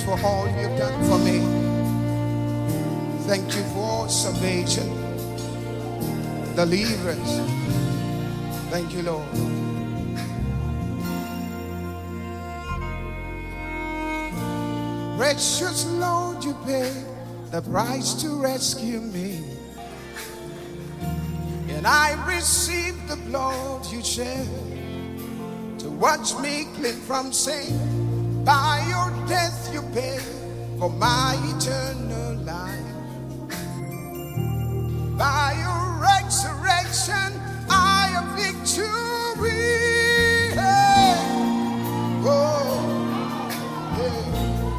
for all you've done for me. Thank you for salvation, deliverance. Thank you, Lord. Precious Lord, you paid the price to rescue me, and I received the blood you shed to wash me clean from sin. By your death you paid for my eternal life. By your resurrection I have victory. Hey. Oh, yeah.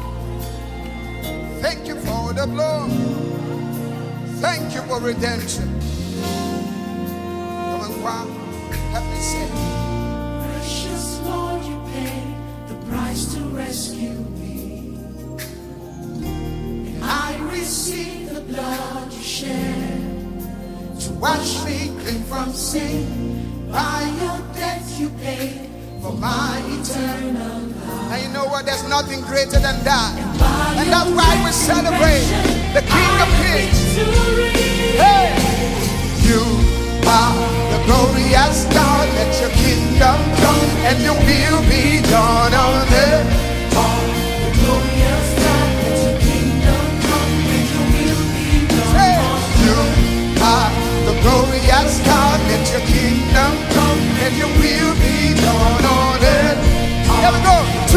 Thank you for the blood. Thank you for redemption. Come on, wow. Help me say. Precious Lord, you paid the price to rescue me, and I received the blood you shed to wash me clean from sin. By your death you paid for my eternal life. And you know what? There's nothing greater than that. And that's why we celebrate the King of Kings. Hey! You are the glorious God. Let your kingdom come and your will be done on earth. The glorious God, let your kingdom come and your will be done. Hey! You are the glorious God. Let your kingdom come and your will be done on earth. Here we go. 2,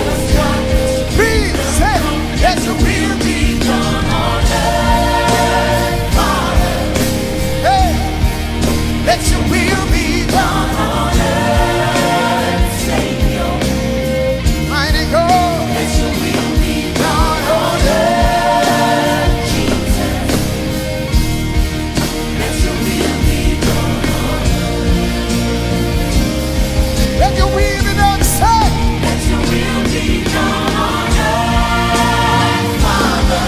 3, say, let your will be done on earth, Father. Hey, let your will be done on earth, Savior. Mighty God, let your will be done on earth, Jesus. Let your will be done on earth. Let your will be done, say. Let your will be done on earth, Father.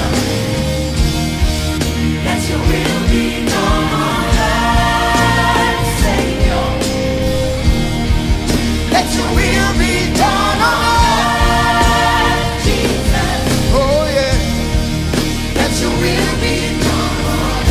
Let your will be done on earth, Savior. Let your will be done on earth, Jesus. earth. Oh yeah. Let your will be done on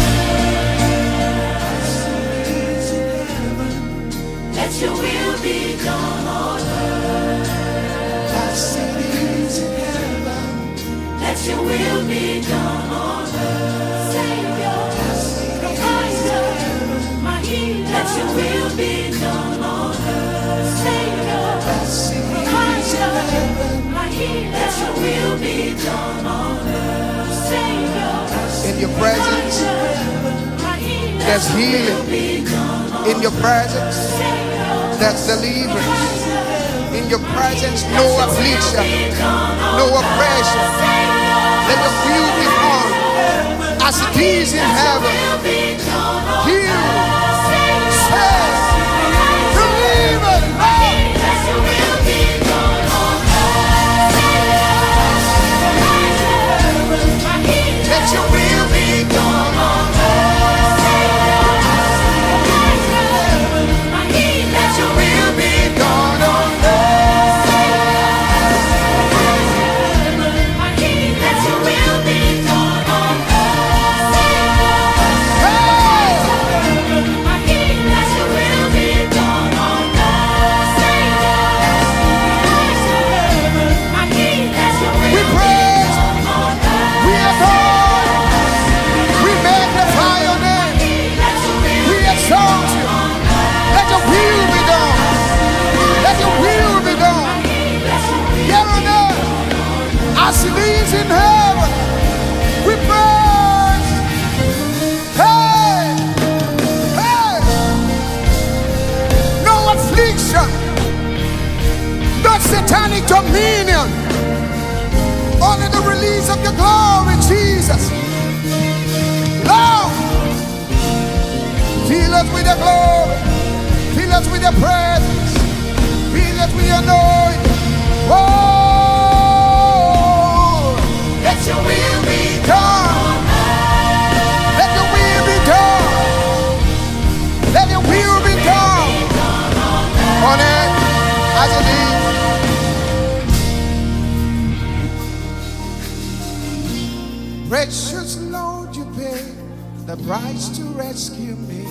earth. Let your will be done on earth. As it is in heaven. Let your will be done on earth, Savior. Provider, my healer. Let your will be done on earth, Savior. Provider, my healer. Let your will be done on earth, Savior. In your presence, My healer. there's healing. Be done on In your presence, Savior. there's deliverance. In your presence, no affliction, no oppression. Let the will be done as it is in heaven. Heal, save, deliver, love. Let your will be done on earth. Let your will be done on earth. Let your will be done on earth. Hey! Let your will be done on earth. We praise, we adore, we magnify your name, we exalt you. Let your will be done. Let your will be done. Here on earth, as it is in heaven. We praise. Hey, hey. No affliction, no satanic dominion. Only the release of your glory, Jesus. Lord, fill us with your glory. Fill us with your presence. Fill us with your anointing. Oh, let your will be done. Let your will be done. Let your will be done on earth as it is. Lord, you paid the price to rescue me.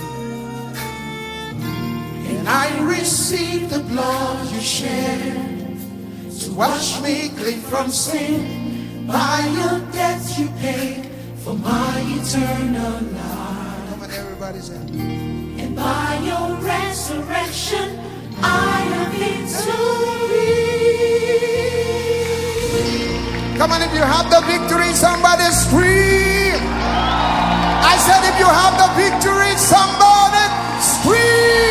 And I received the blood you shed to wash me clean from sin. By your death you paid for my eternal life. Come on, everybody say. And by your resurrection I am victory. Come on, if you have the victory, somebody scream. I said if you have the victory, somebody scream.